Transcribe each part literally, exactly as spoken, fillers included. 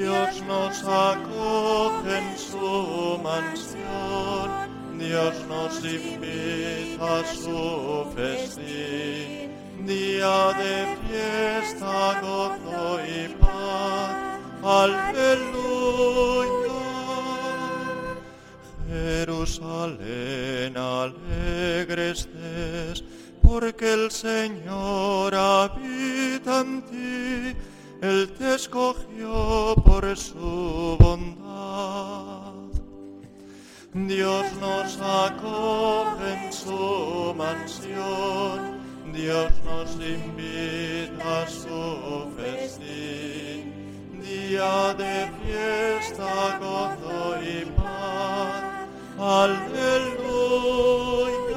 Dios nos acoge en su mansión, Dios nos invita a su festín, día de fiesta, gozo y paz. Aleluya. Jerusalén, alegre estés, porque el Señor habita en ti. Él te escogió por su bondad. Dios nos acoge en su mansión, Dios nos invita a su festín, día de fiesta, gozo y paz. Aleluya.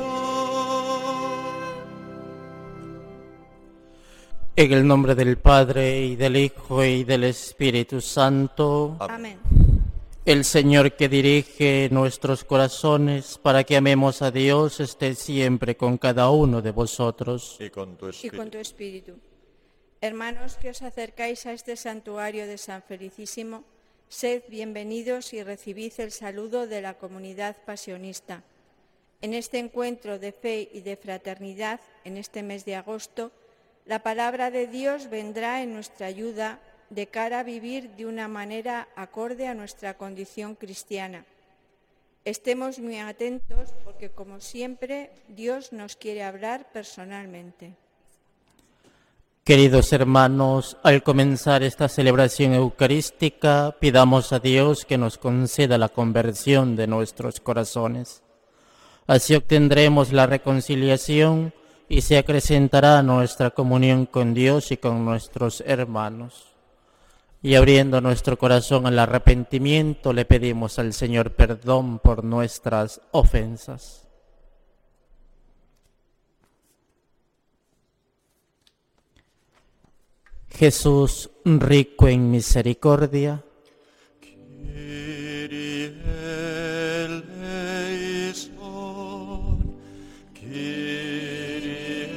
En el nombre del Padre, y del Hijo, y del Espíritu Santo. Amén. El Señor que dirige nuestros corazones para que amemos a Dios esté siempre con cada uno de vosotros. Y con tu Y espíritu. con tu espíritu. Hermanos que os acercáis a este santuario de San Felicísimo, sed bienvenidos y recibid el saludo de la comunidad pasionista. En este encuentro de fe y de fraternidad, en este mes de agosto, la palabra de Dios vendrá en nuestra ayuda de cara a vivir de una manera acorde a nuestra condición cristiana. Estemos muy atentos porque, como siempre, Dios nos quiere hablar personalmente. Queridos hermanos, al comenzar esta celebración eucarística, pidamos a Dios que nos conceda la conversión de nuestros corazones. Así obtendremos la reconciliación y se acrecentará nuestra comunión con Dios y con nuestros hermanos. Y abriendo nuestro corazón al arrepentimiento, le pedimos al Señor perdón por nuestras ofensas. Jesús, rico en misericordia, Kyrie eleison, Kyrie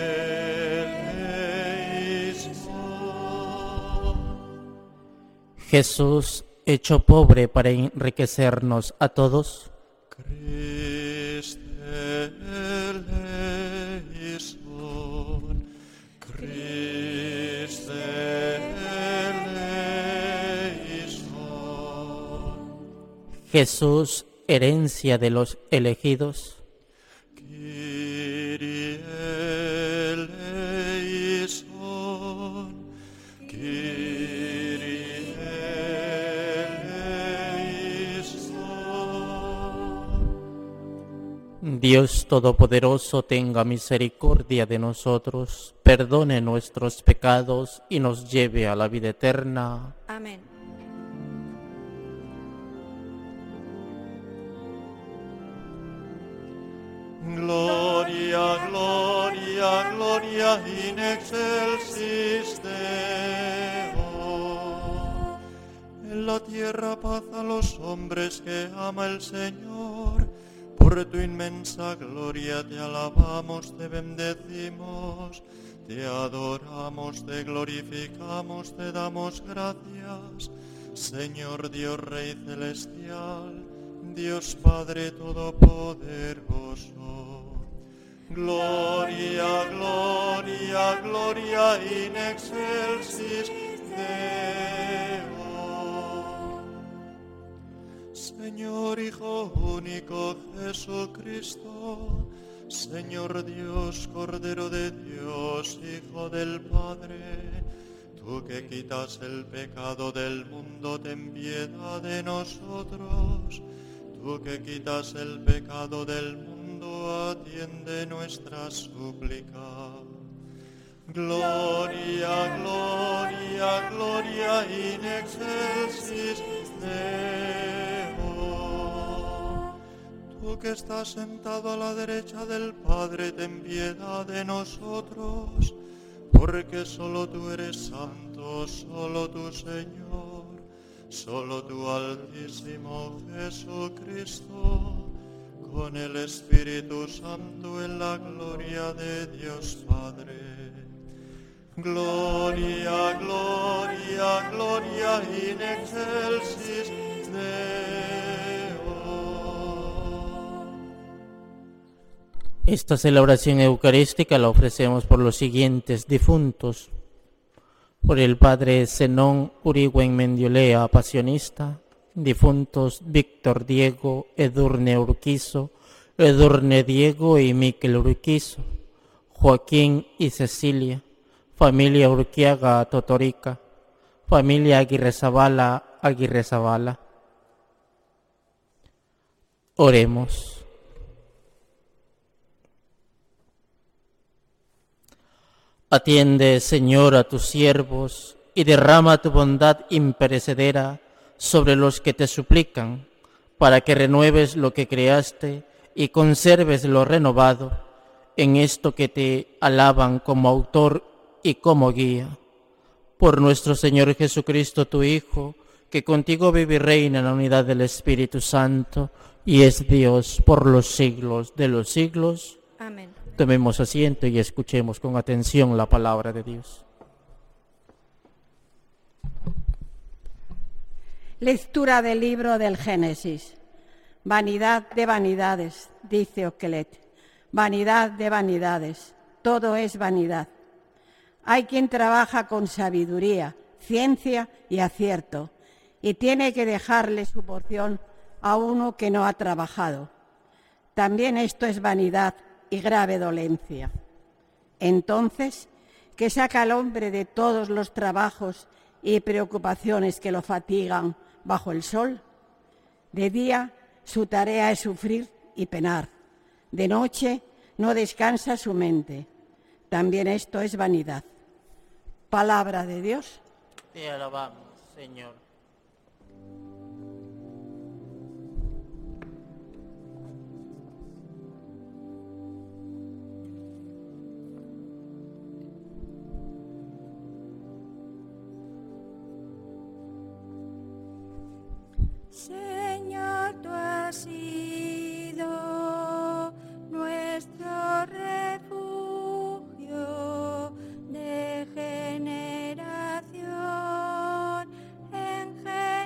eleison. Jesús, hecho pobre para enriquecernos a todos, Christe eleison, Christe eleison. Jesús, herencia de los elegidos, Kyrie eleison, Kyrie eleison. Dios Todopoderoso tenga misericordia de nosotros, perdone nuestros pecados y nos lleve a la vida eterna. Amén. Gloria, gloria, gloria in excelsis Deo. En la tierra paz a los hombres que ama el Señor. Por tu inmensa gloria te alabamos, te bendecimos, te adoramos, te glorificamos, te damos gracias. Señor Dios Rey Celestial, Dios Padre Todopoderoso. Gloria, gloria, gloria in excelsis Deo. Señor Hijo único Jesucristo, Señor Dios, Cordero de Dios, Hijo del Padre, tú que quitas el pecado del mundo, ten piedad de nosotros. Tú que quitas el pecado del mundo, atiende nuestra súplica. Gloria, gloria, gloria in excelsis Deo. Tú que estás sentado a la derecha del Padre, ten piedad de nosotros, porque solo tú eres santo, solo tú, Señor, solo tú, Altísimo Jesucristo, con el Espíritu Santo en la gloria de Dios Padre. Gloria, gloria, gloria in excelsis Deo. Esta celebración eucarística la ofrecemos por los siguientes difuntos: por el padre Zenón Urigüen Mendiolea, pasionista; difuntos Víctor Diego, Edurne Urquizo, Edurne Diego y Miquel Urquizo; Joaquín y Cecilia; familia Urquiaga Totorica; familia Aguirrezabala Aguirrezabala. Oremos. Atiende, Señor, a tus siervos y derrama tu bondad imperecedera sobre los que te suplican, para que renueves lo que creaste y conserves lo renovado en esto que te alaban como autor y como guía. Por nuestro Señor Jesucristo, tu Hijo, que contigo vive y reina en la unidad del Espíritu Santo y es Dios por los siglos de los siglos. Amén. Tomemos asiento y escuchemos con atención la palabra de Dios. Lectura del libro del Génesis. Vanidad de vanidades, dice Oquelet. Vanidad de vanidades, todo es vanidad. Hay quien trabaja con sabiduría, ciencia y acierto, y tiene que dejarle su porción a uno que no ha trabajado. También esto es vanidad y grave dolencia. Entonces, ¿qué saca al hombre de todos los trabajos y preocupaciones que lo fatigan bajo el sol? De día su tarea es sufrir y penar, de noche no descansa su mente. También esto es vanidad. Palabra de Dios. Te alabamos, Señor. Señor, tú has sido nuestro refugio de generación en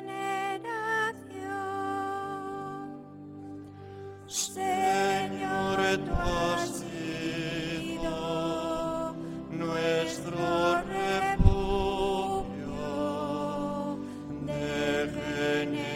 generación. Señor, tú has sido nuestro refugio de generación.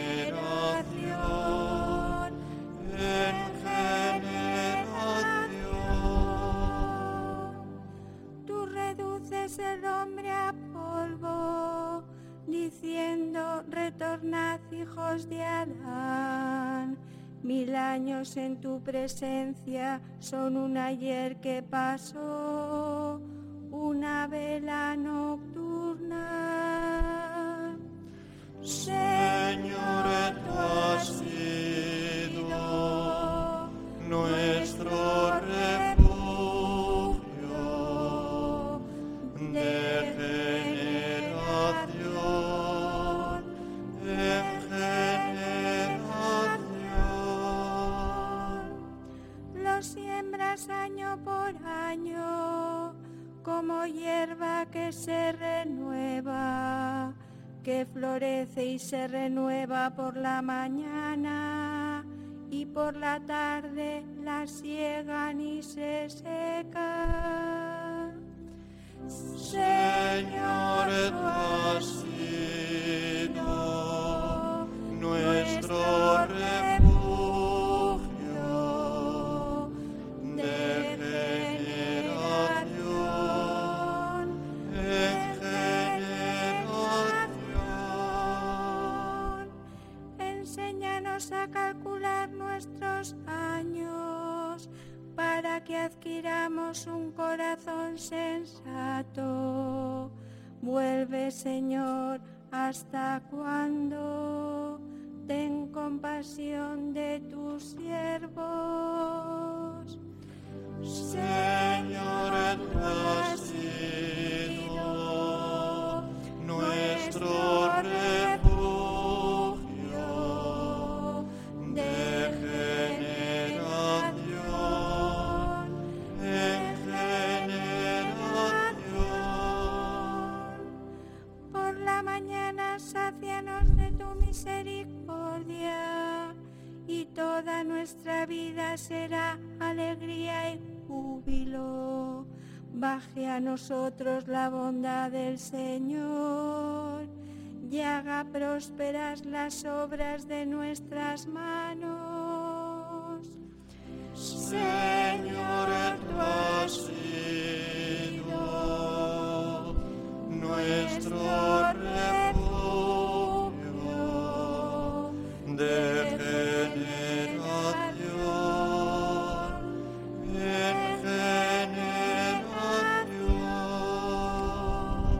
El hombre a polvo, diciendo: retornad, hijos de Adán. Mil años en tu presencia son un ayer que pasó, una vela nocturna. Señor, tú has sido nuestro refugio de generación en generación. Lo siembras año por año, como hierba que se renueva, que florece y se renueva por la mañana, y por la tarde la siegan y se seca. Señor, tú has sido nuestro refugio de generación en generación. Enséñanos a calcular nuestros años, para que adquiramos un corazón sensato. Vuelve, Señor, ¿hasta cuándo? Ten compasión de tus siervos. Señor, tú has sido nuestro refugio de generación en generación. misericordia, y toda nuestra vida será alegría y júbilo. Baje a nosotros la bondad del Señor y haga prósperas las obras de nuestras manos. Señor, tú has sido nuestro refugio de generación en generación.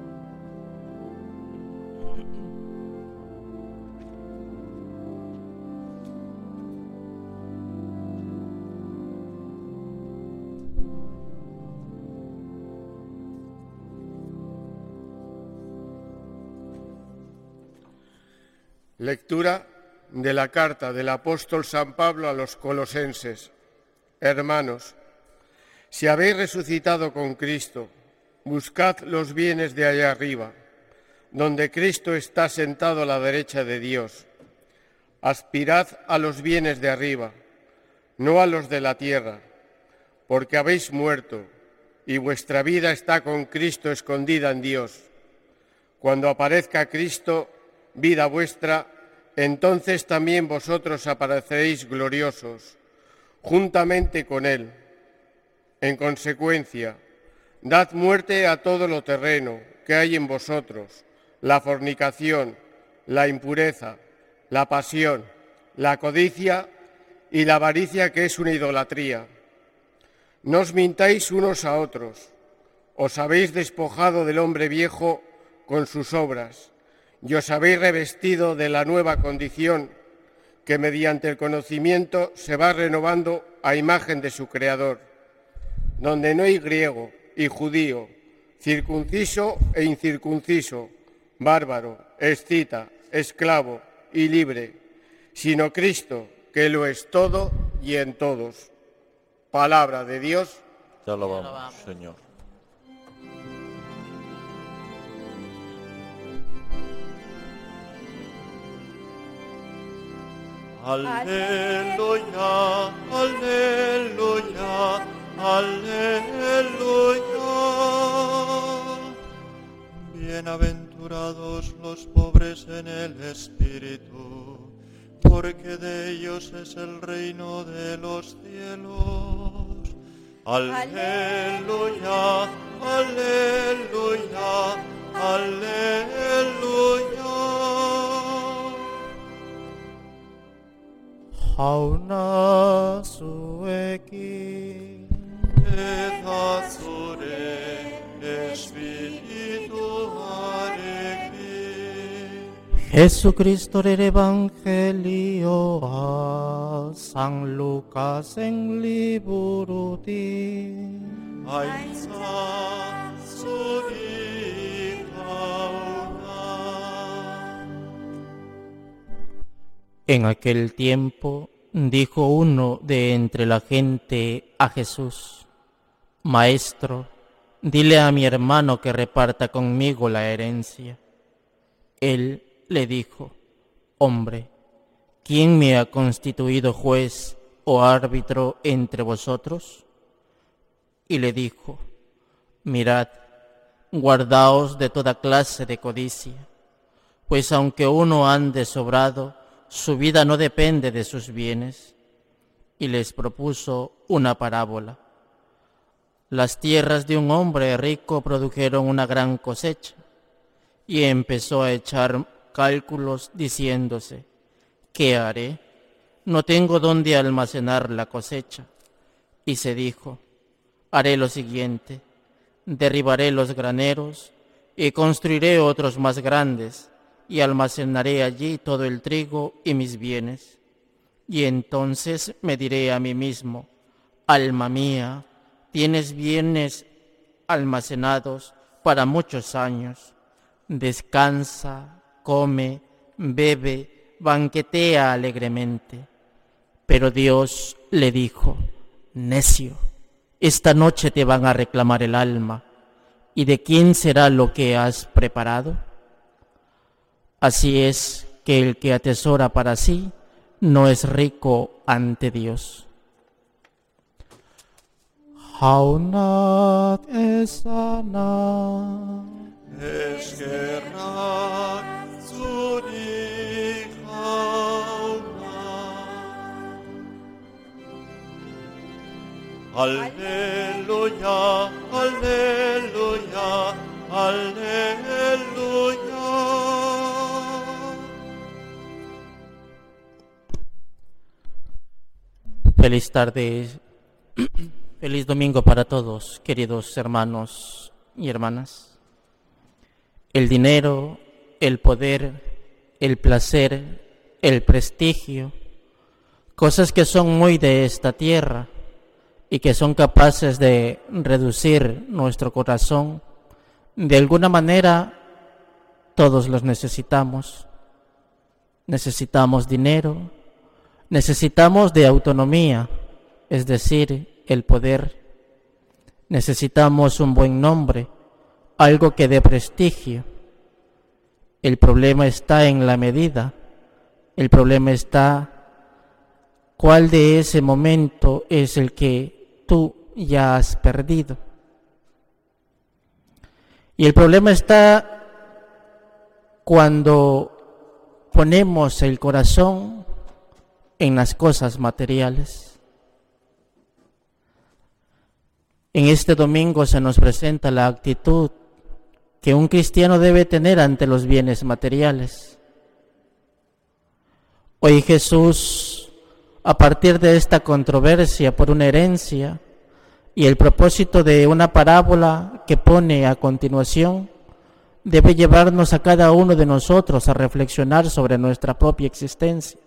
Lectura de la carta del apóstol San Pablo a los colosenses. Hermanos, si habéis resucitado con Cristo, buscad los bienes de allá arriba, donde Cristo está sentado a la derecha de Dios. Aspirad a los bienes de arriba, no a los de la tierra, porque habéis muerto y vuestra vida está con Cristo escondida en Dios. Cuando aparezca Cristo, vida vuestra, entonces también vosotros apareceréis gloriosos, juntamente con Él. En consecuencia, dad muerte a todo lo terreno que hay en vosotros, la fornicación, la impureza, la pasión, la codicia y la avaricia, que es una idolatría. No os mintáis unos a otros, os habéis despojado del hombre viejo con sus obras, y os habéis revestido de la nueva condición que mediante el conocimiento se va renovando a imagen de su Creador, donde no hay griego y judío, circunciso e incircunciso, bárbaro, escita, esclavo y libre, sino Cristo, que lo es todo y en todos. Palabra de Dios. Te alabamos, Señor. Aleluya, aleluya, aleluya. Bienaventurados los pobres en el espíritu, porque de ellos es el reino de los cielos. Aleluya, aleluya, aleluya. Hauna sueki Edazure espíritu aregri. Jesucristo el Evangelio a San Lucas en liburuti. Aitza zuri hauna. En aquel tiempo dijo uno de entre la gente a Jesús: Maestro, dile a mi hermano que reparta conmigo la herencia. Él le dijo: Hombre, ¿quién me ha constituido juez o árbitro entre vosotros? Y le dijo: Mirad, guardaos de toda clase de codicia, pues aunque uno ande sobrado, su vida no depende de sus bienes. Y les propuso una parábola. Las tierras de un hombre rico produjeron una gran cosecha, y empezó a echar cálculos diciéndose: ¿qué haré? No tengo dónde almacenar la cosecha. Y se dijo: haré lo siguiente: derribaré los graneros y construiré otros más grandes, y almacenaré allí todo el trigo y mis bienes. Y entonces me diré a mí mismo: alma mía, tienes bienes almacenados para muchos años. Descansa, come, bebe, banquetea alegremente. Pero Dios le dijo: necio, esta noche te van a reclamar el alma, ¿y de quién será lo que has preparado? Así es que el que atesora para sí no es rico ante Dios. Haunat esana Eskerrak zuri jauna. Aleluya, aleluya, aleluya. Feliz tarde, feliz domingo para todos, queridos hermanos y hermanas. El dinero, el poder, el placer, el prestigio, cosas que son muy de esta tierra y que son capaces de reducir nuestro corazón, de alguna manera todos los necesitamos. Necesitamos dinero, necesitamos de autonomía, es decir, el poder. Necesitamos un buen nombre, algo que dé prestigio. El problema está en la medida. El problema está cuál de ese momento es el que tú ya has perdido. Y el problema está cuando ponemos el corazón en las cosas materiales. En este domingo se nos presenta la actitud que un cristiano debe tener ante los bienes materiales. Hoy Jesús, a partir de esta controversia por una herencia y el propósito de una parábola que pone a continuación, debe llevarnos a cada uno de nosotros a reflexionar sobre nuestra propia existencia.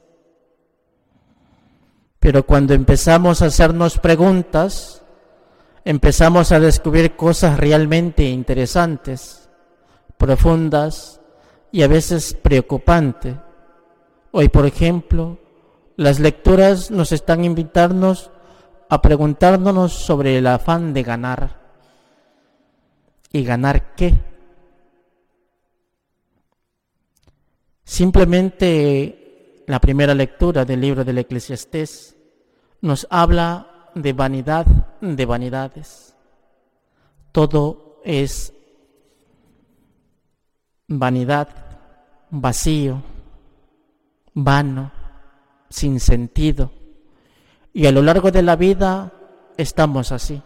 Pero cuando empezamos a hacernos preguntas, empezamos a descubrir cosas realmente interesantes, profundas y a veces preocupantes. Hoy, por ejemplo, las lecturas nos están invitándonos a preguntarnos sobre el afán de ganar. ¿Y ganar qué? Simplemente la primera lectura del libro del Eclesiastés nos habla de vanidad de vanidades. Todo es vanidad, vacío, vano, sin sentido. Y a lo largo de la vida estamos así.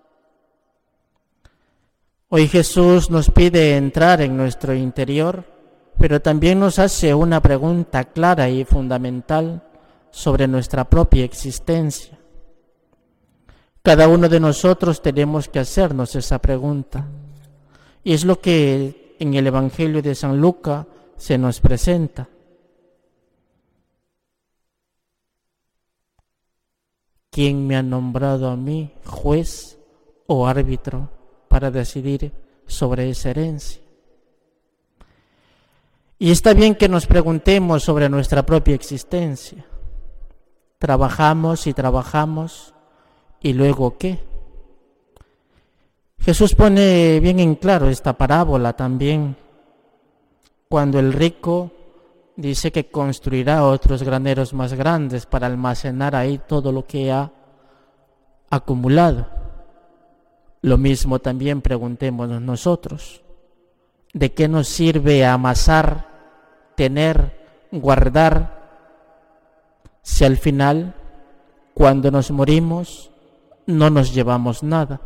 Hoy Jesús nos pide entrar en nuestro interior, pero también nos hace una pregunta clara y fundamental sobre nuestra propia existencia. Cada uno de nosotros tenemos que hacernos esa pregunta. Y es lo que en el Evangelio de San Lucas se nos presenta. ¿Quién me ha nombrado a mí juez o árbitro para decidir sobre esa herencia? Y está bien que nos preguntemos sobre nuestra propia existencia. Trabajamos y trabajamos, ¿y luego qué? Jesús pone bien en claro esta parábola también, cuando el rico dice que construirá otros graneros más grandes para almacenar ahí todo lo que ha acumulado. Lo mismo también preguntémonos nosotros. ¿De qué nos sirve amasar, tener, guardar, si al final, cuando nos morimos, no nos llevamos nada?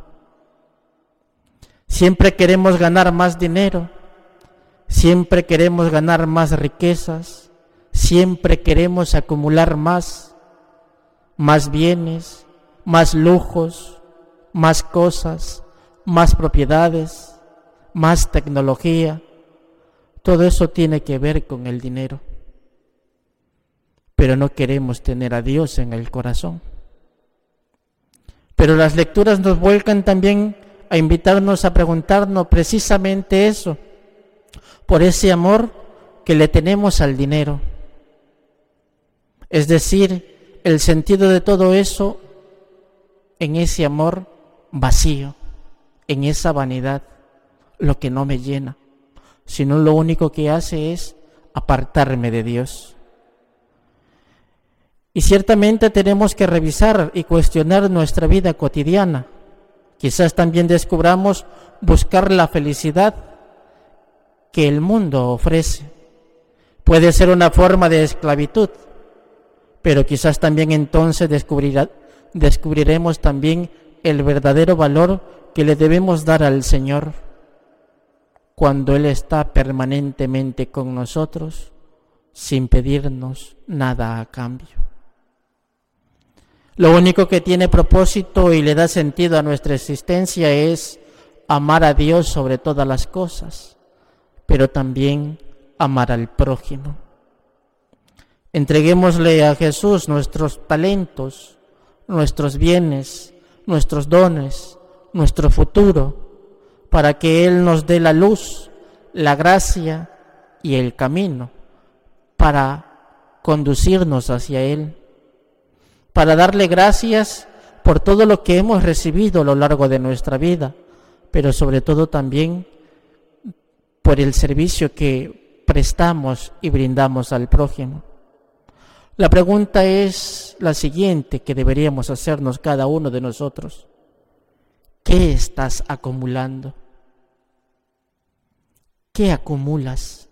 Siempre queremos ganar más dinero, siempre queremos ganar más riquezas, siempre queremos acumular más, más bienes, más lujos, más cosas, más propiedades, más tecnología. Todo eso tiene que ver con el dinero. Pero no queremos tener a Dios en el corazón. Pero las lecturas nos vuelcan también a invitarnos a preguntarnos precisamente eso, por ese amor que le tenemos al dinero. Es decir, el sentido de todo eso en ese amor vacío, en esa vanidad, lo que no me llena, sino lo único que hace es apartarme de Dios. Y ciertamente tenemos que revisar y cuestionar nuestra vida cotidiana. Quizás también descubramos buscar la felicidad que el mundo ofrece. Puede ser una forma de esclavitud, pero quizás también entonces descubrirá, descubriremos también el verdadero valor que le debemos dar al Señor cuando Él está permanentemente con nosotros sin pedirnos nada a cambio. Lo único que tiene propósito y le da sentido a nuestra existencia es amar a Dios sobre todas las cosas, pero también amar al prójimo. Entreguémosle a Jesús nuestros talentos, nuestros bienes, nuestros dones, nuestro futuro, para que Él nos dé la luz, la gracia y el camino para conducirnos hacia Él, para darle gracias por todo lo que hemos recibido a lo largo de nuestra vida, pero sobre todo también por el servicio que prestamos y brindamos al prójimo. La pregunta es la siguiente que deberíamos hacernos cada uno de nosotros. ¿Qué estás acumulando? ¿Qué acumulas?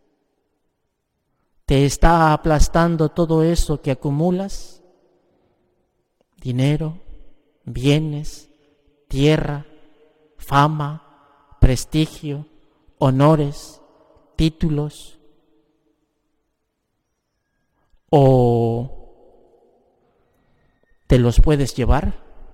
¿Te está aplastando todo eso que acumulas? Dinero, bienes, tierra, fama, prestigio, honores, títulos. ¿O te los puedes llevar?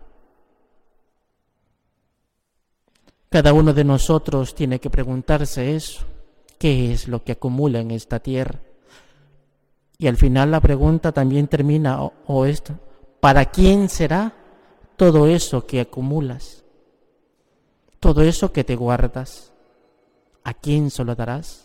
Cada uno de nosotros tiene que preguntarse eso. ¿Qué es lo que acumula en esta tierra? Y al final la pregunta también termina, o, o esto, ¿para quién será todo eso que acumulas? Todo eso que te guardas, ¿a quién se lo darás?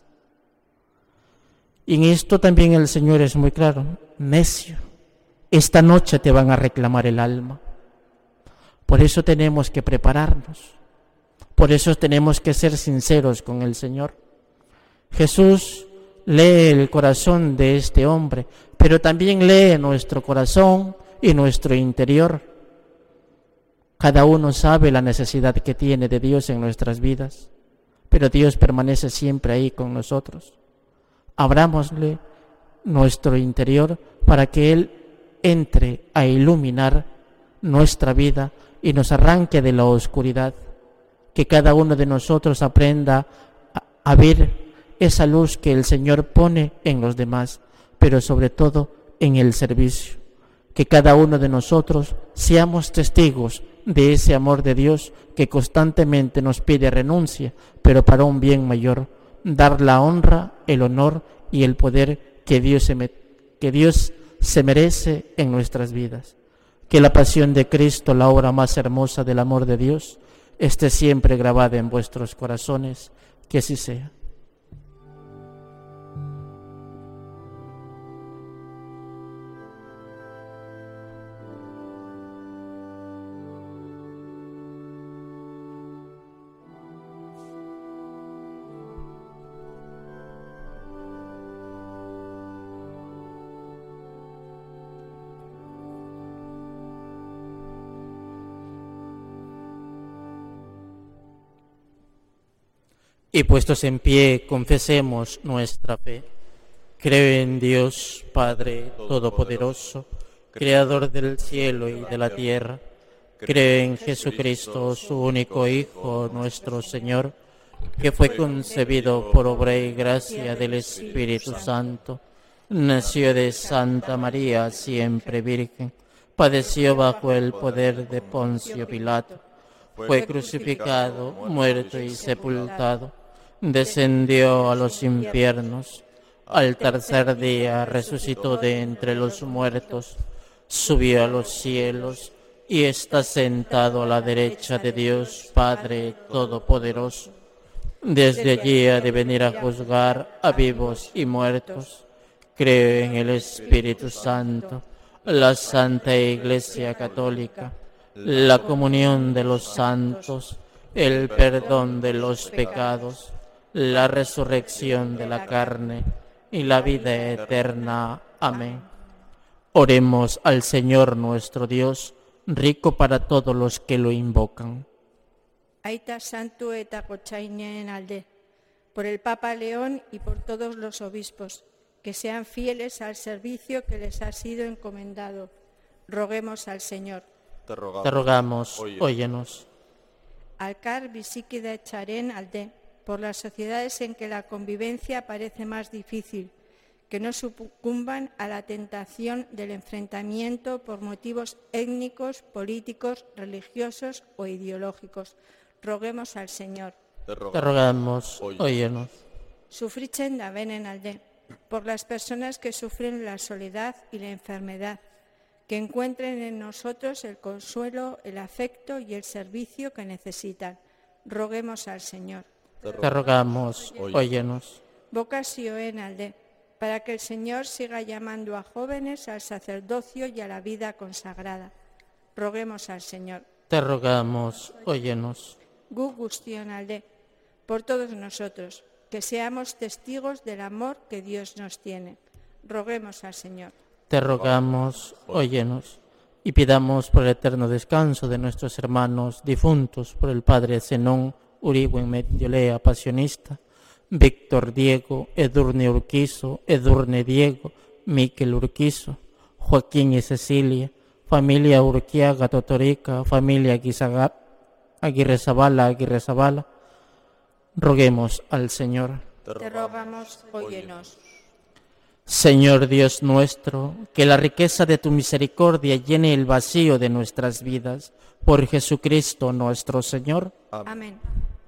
Y en esto también el Señor es muy claro. Necio, esta noche te van a reclamar el alma. Por eso tenemos que prepararnos. Por eso tenemos que ser sinceros con el Señor. Jesús lee el corazón de este hombre, pero también lee nuestro corazón y nuestro interior. Cada uno sabe la necesidad que tiene de Dios en nuestras vidas, pero Dios permanece siempre ahí con nosotros. Abrámosle nuestro interior para que Él entre a iluminar nuestra vida y nos arranque de la oscuridad. Que cada uno de nosotros aprenda a, a ver esa luz que el Señor pone en los demás, pero sobre todo en el servicio. Que cada uno de nosotros seamos testigos de ese amor de Dios que constantemente nos pide renuncia, pero para un bien mayor. Dar la honra, el honor y el poder que Dios se, me, que Dios se merece en nuestras vidas. Que la pasión de Cristo, la obra más hermosa del amor de Dios, esté siempre grabada en vuestros corazones. Que así sea. Y puestos en pie, confesemos nuestra fe. Creo en Dios, Padre Todopoderoso, Creador del cielo y de la tierra. Creo en Jesucristo, su único Hijo, nuestro Señor, que fue concebido por obra y gracia del Espíritu Santo. Nació de Santa María, siempre Virgen. Padeció bajo el poder de Poncio Pilato. Fue crucificado, muerto y sepultado. Descendió a los infiernos. Al tercer día resucitó de entre los muertos. Subió a los cielos y está sentado a la derecha de Dios Padre Todopoderoso. Desde allí ha de venir a juzgar a vivos y muertos. Creo en el Espíritu Santo, la Santa Iglesia Católica, la comunión de los santos, el perdón de los pecados, la resurrección de la carne y la vida eterna. Amén. Oremos al Señor nuestro Dios, rico para todos los que lo invocan. Aita santu eta gotzainen alde, por el Papa León y por todos los obispos, que sean fieles al servicio que les ha sido encomendado. Roguemos al Señor. Te rogamos, Te rogamos, óyenos. óyenos. Alcar bizikide echaren alde, por las sociedades en que la convivencia parece más difícil, que no sucumban a la tentación del enfrentamiento por motivos étnicos, políticos, religiosos o ideológicos. Roguemos al Señor. Te rogamos, Te rogamos, óyenos. óyenos. Sufrichen da venen alde, por las personas que sufren la soledad y la enfermedad, que encuentren en nosotros el consuelo, el afecto y el servicio que necesitan. Roguemos al Señor. Te rogamos, óyenos. Vocación alde, para que el Señor siga llamando a jóvenes al sacerdocio y a la vida consagrada. Roguemos al Señor. Te rogamos, óyenos. Gu guztion alde, por todos nosotros, que seamos testigos del amor que Dios nos tiene. Roguemos al Señor. Te rogamos, óyenos. Y pidamos por el eterno descanso de nuestros hermanos difuntos, por el Padre Zenón Uribe Mediolea, pasionista, Víctor Diego, Edurne Urquizo, Edurne Diego, Miquel Urquizo, Joaquín y Cecilia, familia Urquiaga Totorica, familia Aguizaga- Aguirre Zabala, Aguirre Zabala. Roguemos al Señor. Te rogamos, óyenos. Señor Dios nuestro, que la riqueza de tu misericordia llene el vacío de nuestras vidas. Por Jesucristo nuestro Señor. Amén.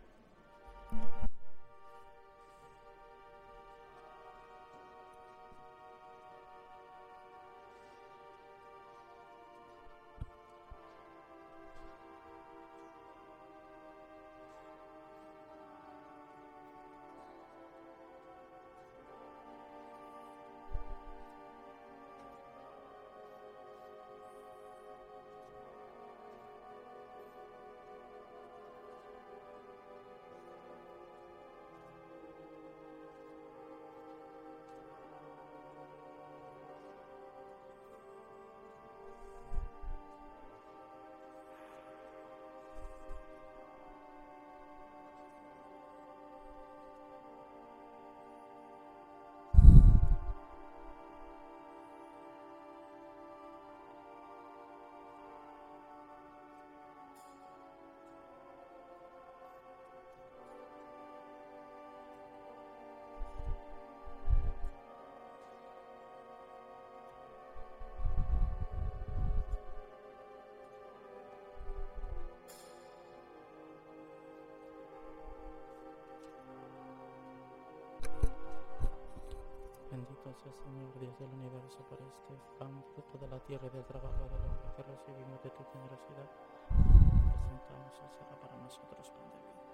Bendito sea Señor Dios del universo por este pan, fruto de la tierra y del trabajo del hombre que recibimos de tu generosidad. Presentamos y será para nosotros pan de vida.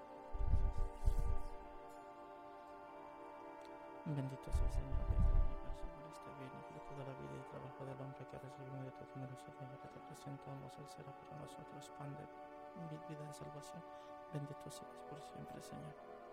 Bendito sea Señor Dios del universo por este bien, fruto de la vida y trabajo del hombre que recibimos de tu generosidad, que te presentamos y será para nosotros pan de vida y salvación. Bendito seas por siempre, Señor.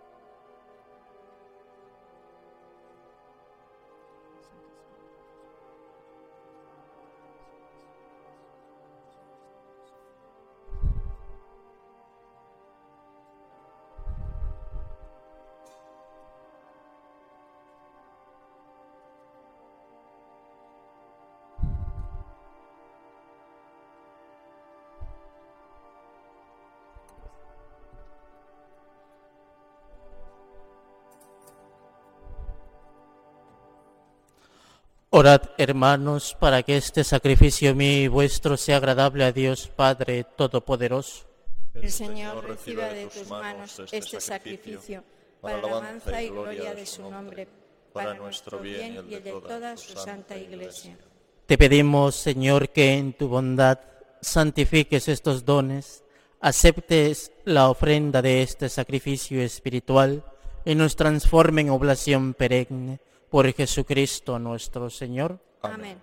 Orad, hermanos, para que este sacrificio mío y vuestro sea agradable a Dios Padre Todopoderoso. El Señor reciba de tus manos este sacrificio, para alabanza y gloria de su nombre, para nuestro bien y el de toda su santa Iglesia. Te pedimos, Señor, que en tu bondad santifiques estos dones, aceptes la ofrenda de este sacrificio espiritual y nos transforme en oblación perenne. Por Jesucristo nuestro Señor. Amén.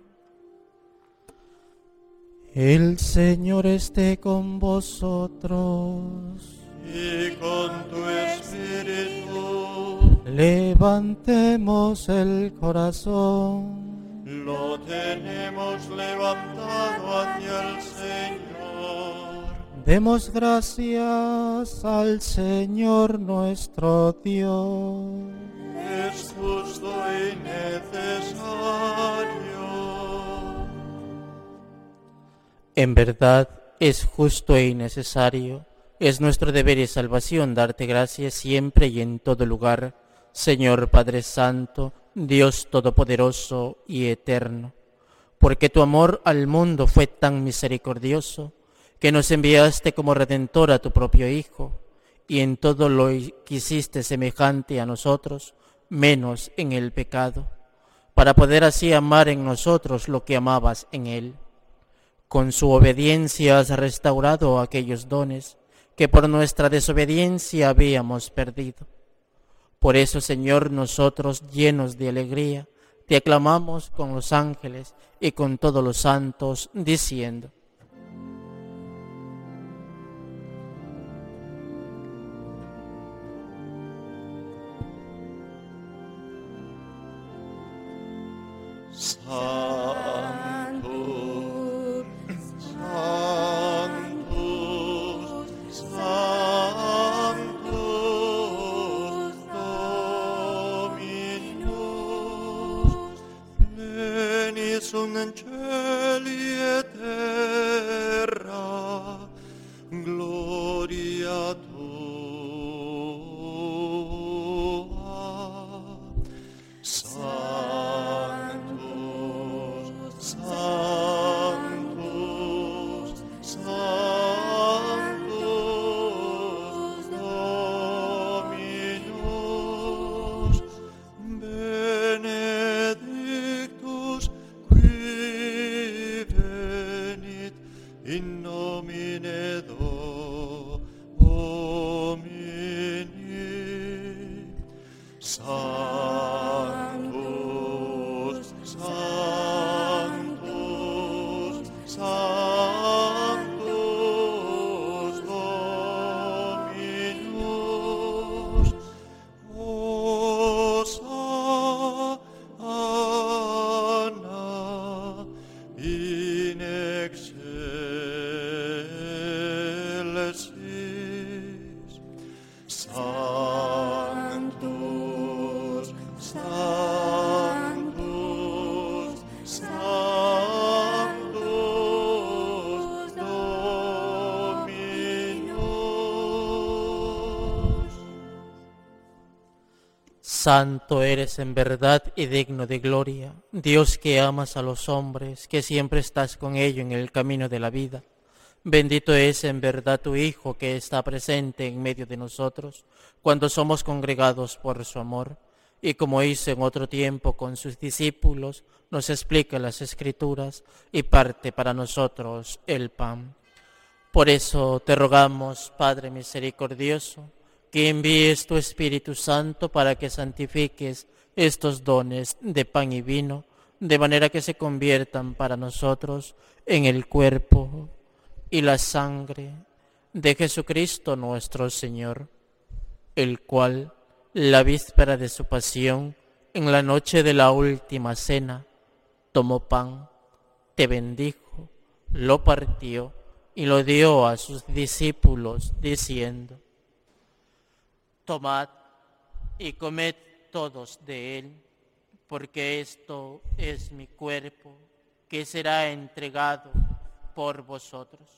El Señor esté con vosotros. Y con tu espíritu. Levantemos el corazón. Lo tenemos levantado hacia el Señor. Demos gracias al Señor nuestro Dios. Es justo y necesario. En verdad, es justo y necesario. Es nuestro deber y salvación darte gracias siempre y en todo lugar, Señor Padre Santo, Dios Todopoderoso y Eterno, porque tu amor al mundo fue tan misericordioso que nos enviaste como Redentor a tu propio Hijo, y en todo lo quisiste semejante a nosotros, menos en el pecado, para poder así amar en nosotros lo que amabas en Él. Con su obediencia has restaurado aquellos dones que por nuestra desobediencia habíamos perdido. Por eso, Señor, nosotros, llenos de alegría, te aclamamos con los ángeles y con todos los santos, diciendo: Santo, Santo, Santo, Dominus, plenis sunt celi et terra, gloria tua. Sanctus, Sanctus, Sanctus, Dominus, benedictus qui venit in nomine Domini. Sanctus, Sanctus, Sanctus, Dominus, Hosanna in excelsis. Sanctus, Sanctus, Sanctus, Dominus. Santo eres en verdad y digno de gloria, Dios que amas a los hombres, que siempre estás con ellos en el camino de la vida. Bendito es en verdad tu Hijo que está presente en medio de nosotros cuando somos congregados por su amor, y como hizo en otro tiempo con sus discípulos, nos explica las Escrituras y parte para nosotros el pan. Por eso te rogamos, Padre misericordioso, que envíes tu Espíritu Santo para que santifiques estos dones de pan y vino, de manera que se conviertan para nosotros en el cuerpo y la sangre de Jesucristo nuestro Señor, el cual, la víspera de su pasión, en la noche de la última cena, tomó pan, te bendijo, lo partió y lo dio a sus discípulos, diciendo: Tomad y comed todos de él, porque esto es mi cuerpo, que será entregado por vosotros.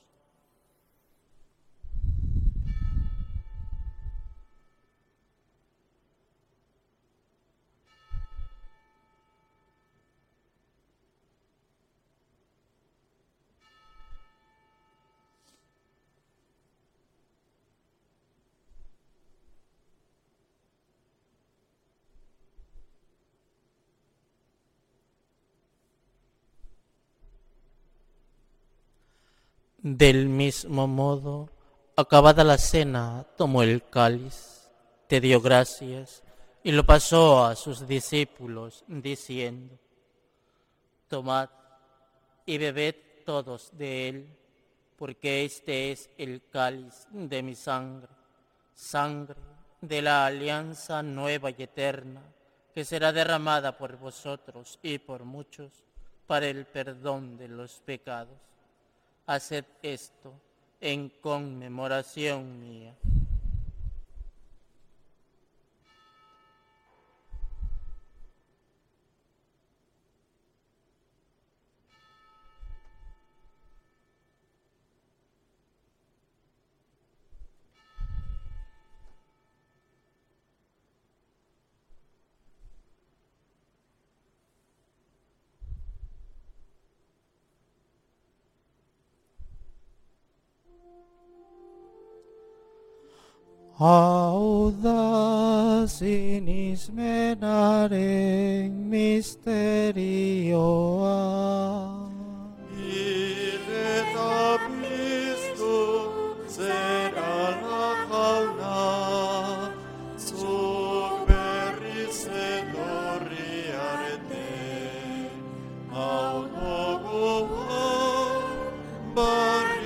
Del mismo modo, acabada la cena, tomó el cáliz, te dio gracias y lo pasó a sus discípulos, diciendo: Tomad y bebed todos de él, porque este es el cáliz de mi sangre, sangre de la alianza nueva y eterna, que será derramada por vosotros y por muchos para el perdón de los pecados. Haced esto en conmemoración mía. Audacinis menarem mysterio a. Idet abistum sera la fauna, superis et doriarte, autogoa barriona.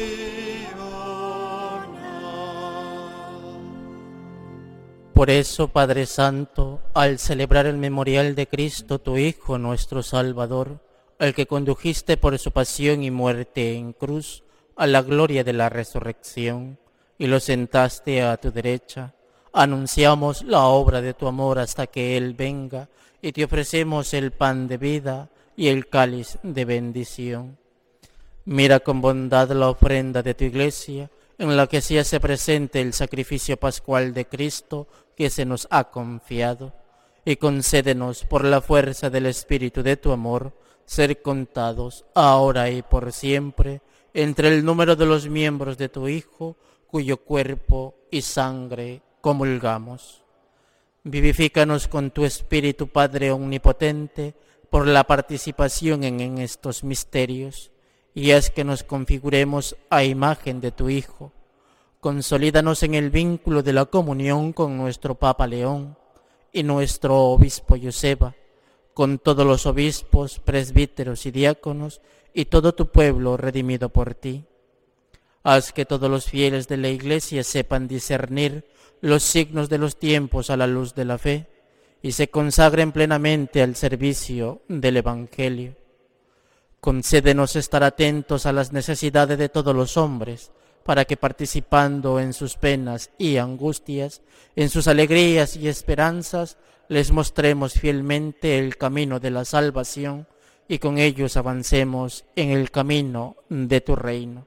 Por eso, Padre Santo, al celebrar el memorial de Cristo, tu Hijo, nuestro Salvador, al que condujiste por su pasión y muerte en cruz a la gloria de la resurrección, y lo sentaste a tu derecha, anunciamos la obra de tu amor hasta que Él venga, y te ofrecemos el pan de vida y el cáliz de bendición. Mira con bondad la ofrenda de tu Iglesia, en la que se hace presente el sacrificio pascual de Cristo que se nos ha confiado, y concédenos por la fuerza del Espíritu de tu amor, ser contados ahora y por siempre entre el número de los miembros de tu Hijo, cuyo cuerpo y sangre comulgamos. Vivifícanos con tu Espíritu, Padre omnipotente, por la participación en, en estos misterios, y haz que nos configuremos a imagen de tu Hijo. Consolídanos en el vínculo de la comunión con nuestro Papa León y nuestro Obispo Joseba, con todos los obispos, presbíteros y diáconos, y todo tu pueblo redimido por ti. Haz que todos los fieles de la Iglesia sepan discernir los signos de los tiempos a la luz de la fe, y se consagren plenamente al servicio del Evangelio. Concédenos estar atentos a las necesidades de todos los hombres, para que participando en sus penas y angustias, en sus alegrías y esperanzas, les mostremos fielmente el camino de la salvación y con ellos avancemos en el camino de tu reino.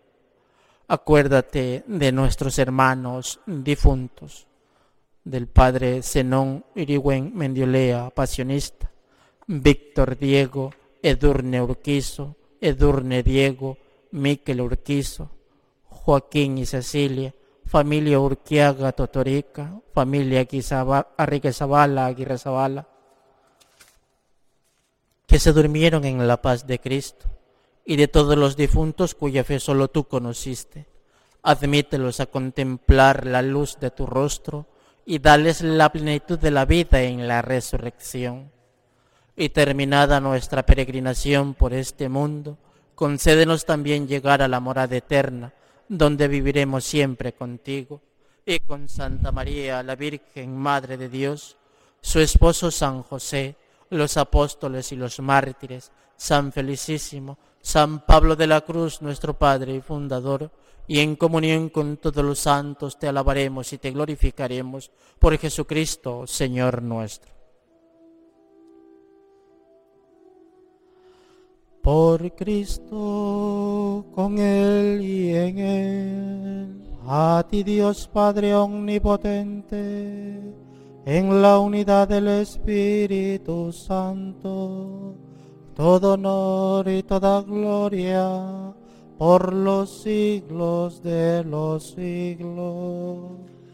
Acuérdate de nuestros hermanos difuntos, del padre Zenón Iriwen Mendiolea, pasionista, Víctor Diego, Edurne Urquizo, Edurne Diego, Miquel Urquizo, Joaquín y Cecilia, familia Urquiaga Totorica, familia Arriguezabala, Aguirrezabala, que se durmieron en la paz de Cristo, y de todos los difuntos cuya fe solo tú conociste. Admítelos a contemplar la luz de tu rostro y dales la plenitud de la vida en la resurrección. Y terminada nuestra peregrinación por este mundo, concédenos también llegar a la morada eterna, donde viviremos siempre contigo, y con Santa María, la Virgen Madre de Dios, su esposo San José, los apóstoles y los mártires, San Felicísimo, San Pablo de la Cruz, nuestro Padre y Fundador, y en comunión con todos los santos te alabaremos y te glorificaremos por Jesucristo, Señor nuestro. Por Cristo, con Él y en Él, a ti Dios Padre omnipotente, en la unidad del Espíritu Santo, todo honor y toda gloria, por los siglos de los siglos.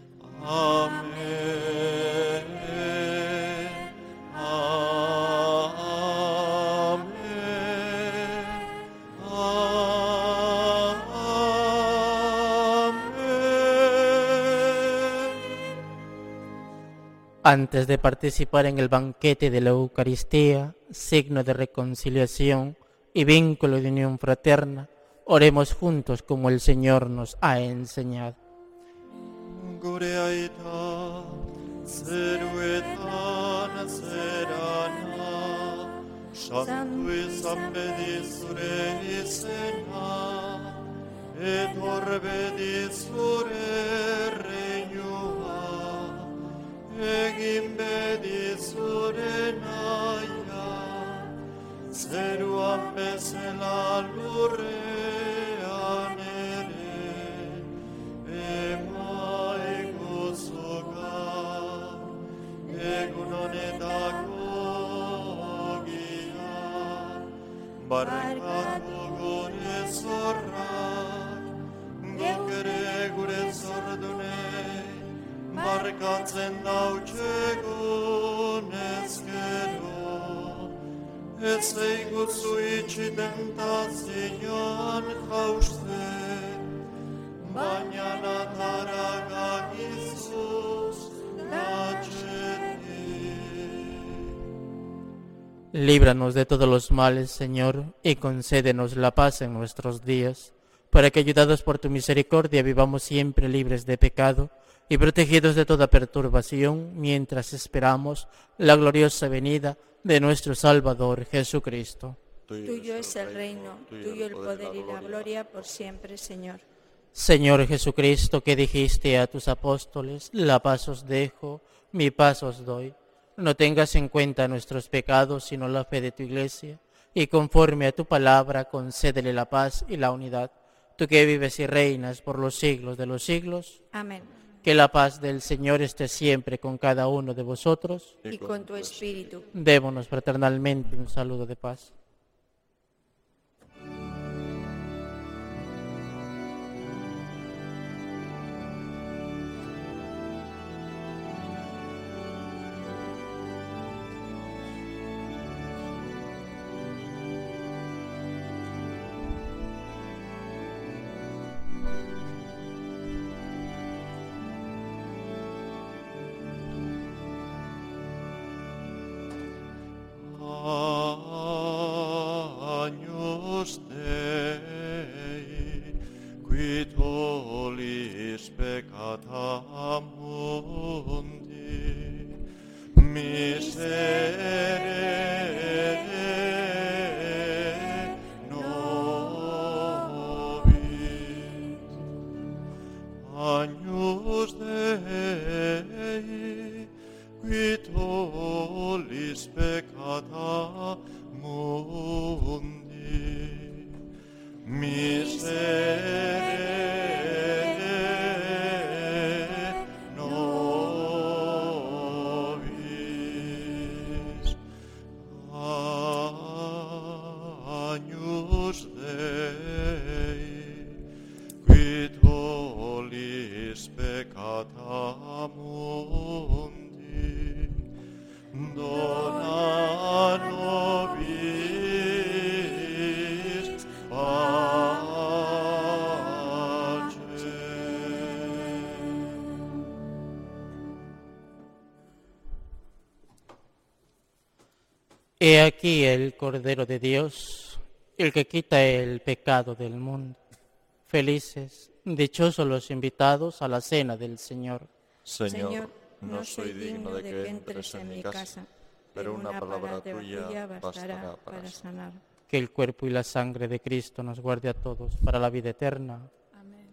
Amén. Amén. Antes de participar en el banquete de la Eucaristía, signo de reconciliación y vínculo de unión fraterna, oremos juntos como el Señor nos ha enseñado. gureaita, zeruetan zerana, santu izan bedi zure izena, etor bedi zure reinua, egin bedi zure naia, zeruan bezala lurrean ere, emaiguzu gaur, egun honetako ogia, barkatu gure zorrak, guk ere gure zordunei, barkatzen dautxegun ezkero, ez eiguzu itxi tentazioan jausten, baina nataragak izuz latxetik. Líbranos de todos los males, Señor, y concédenos la paz en nuestros días, para que, ayudados por tu misericordia, vivamos siempre libres de pecado y protegidos de toda perturbación, mientras esperamos la gloriosa venida de nuestro Salvador Jesucristo. Tuyo es el reino, tuyo el poder y la gloria por siempre, Señor. Señor Jesucristo, que dijiste a tus apóstoles, la paz os dejo, mi paz os doy. No tengas en cuenta nuestros pecados, sino la fe de tu Iglesia, y conforme a tu palabra, concédele la paz y la unidad. Tú que vives y reinas por los siglos de los siglos. Amén. Que la paz del Señor esté siempre con cada uno de vosotros. Y con tu espíritu. Démonos fraternalmente un saludo de paz. Agnus Dei, qui tollis peccata mundi, miserere nobis. Agnus Dei, qui tollis peccata mundi, miserere nobis. Agnus Dei, qui tollis peccata mundi, dona nobis pace. He aquí el Cordero de Dios, el que quita el pecado del mundo. Felices, dichosos los invitados a la cena del Señor. Señor, no soy digno de que entres en mi casa, pero una palabra tuya bastará para sanar. Que el cuerpo y la sangre de Cristo nos guarde a todos para la vida eterna. Amén.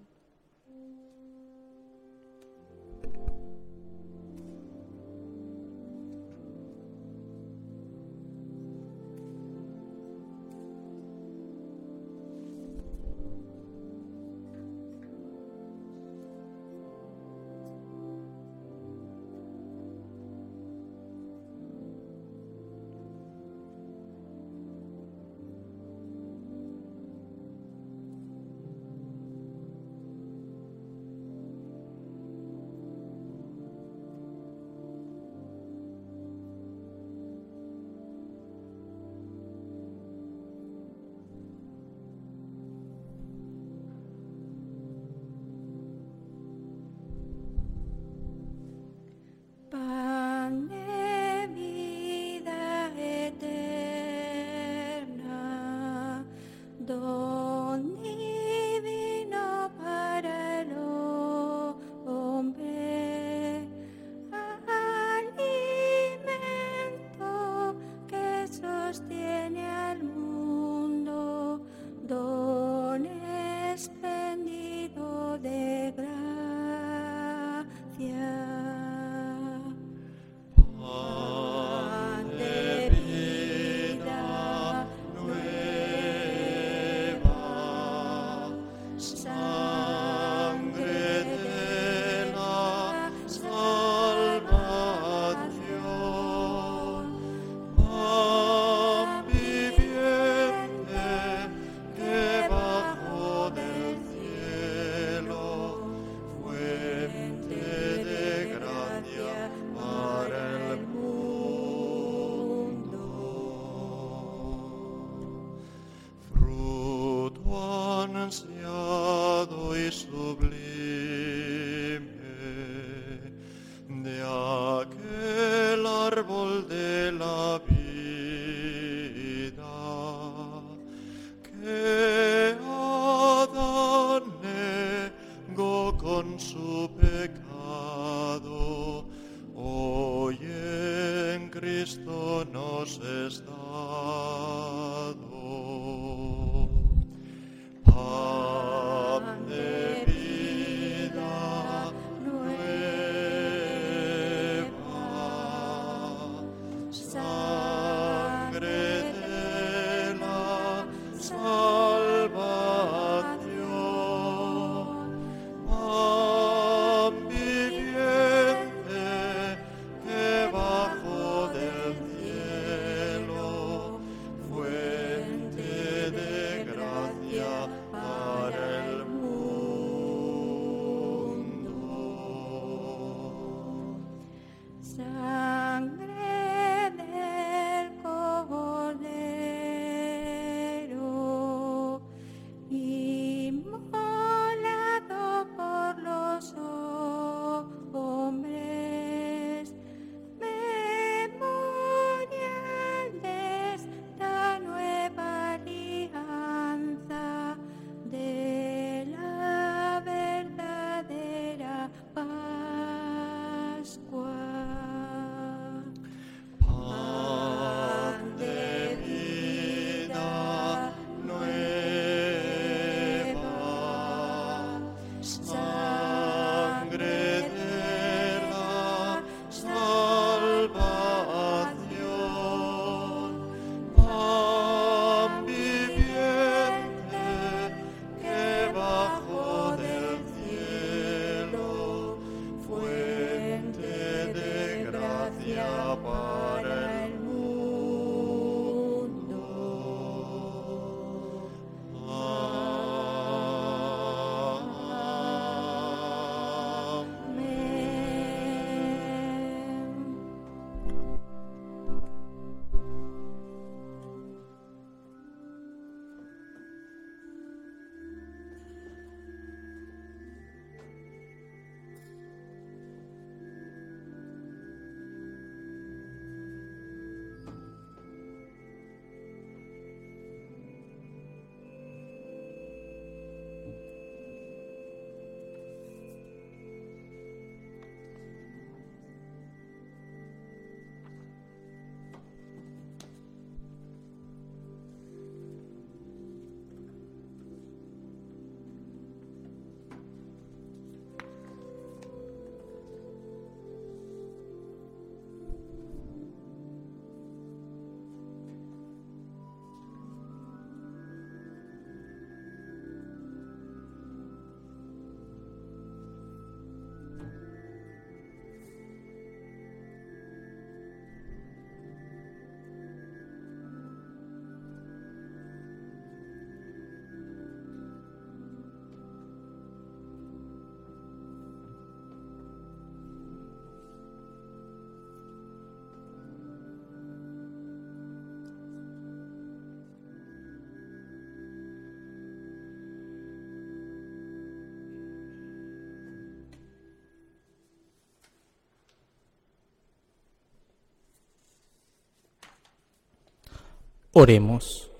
Oremos.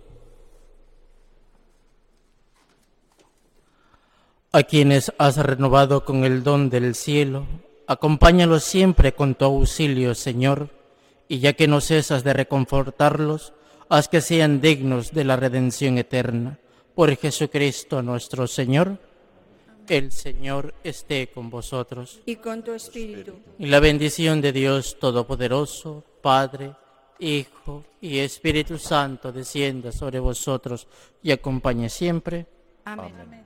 A quienes has renovado con el don del cielo, acompáñalos siempre con tu auxilio, Señor, y ya que no cesas de reconfortarlos, haz que sean dignos de la redención eterna. Por Jesucristo nuestro Señor. El Señor esté con vosotros. Y con tu espíritu. Y la bendición de Dios Todopoderoso, Padre, Hijo y Espíritu Santo, descienda sobre vosotros y acompañe siempre. Amén. Amén.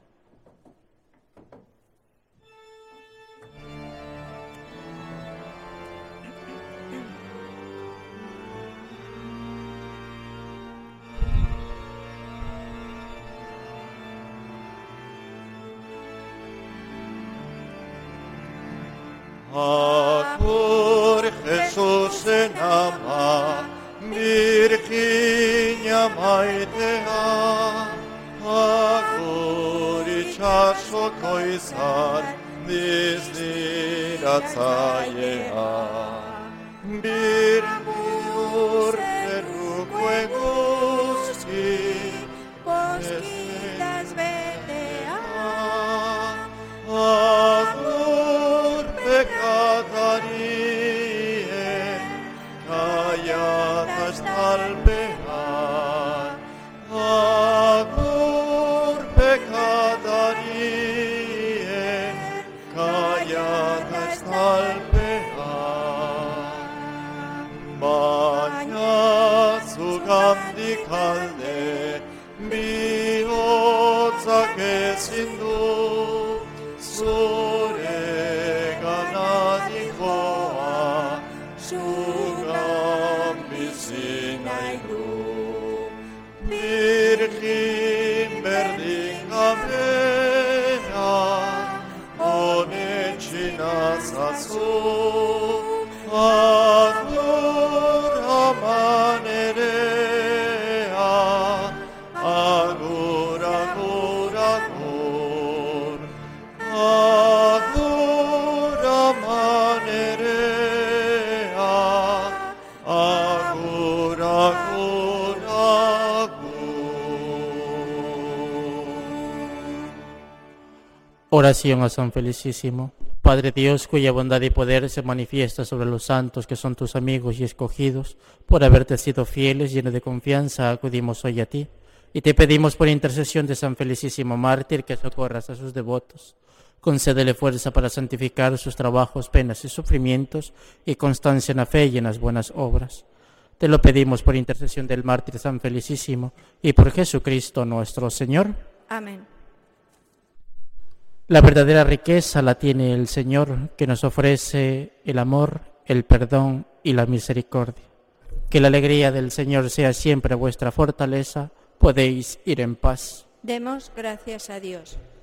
Agur Jesús en ama, Virginia maitea, agur itxaso koizar, dizdiratzailea. Birbiur zeruko eguzki, Koskitas betea, agur pekatarien, kaiataz talpean. Agur pekatarien, kaiataz talpean. Baina zugandik alde, bihotzak ezin du, zure ganadikoa, zugan bizi nahi du. Birgin berdin gabea, honetxin azazu, agur ama nerea, agur, agur, agur. Agur ama nerea, agur, agur, agur. Oración a San Felicísimo. Padre Dios, cuya bondad y poder se manifiesta sobre los santos que son tus amigos y escogidos, por haberte sido fieles, llenos de confianza, acudimos hoy a ti, y te pedimos por intercesión de San Felicísimo Mártir que socorras a sus devotos. Concédele fuerza para santificar sus trabajos, penas y sufrimientos, y constancia en la fe y en las buenas obras. Te lo pedimos por intercesión del mártir San Felicísimo, y por Jesucristo nuestro Señor. Amén. La verdadera riqueza la tiene el Señor, que nos ofrece el amor, el perdón y la misericordia. Que la alegría del Señor sea siempre vuestra fortaleza. Podéis ir en paz. Demos gracias a Dios.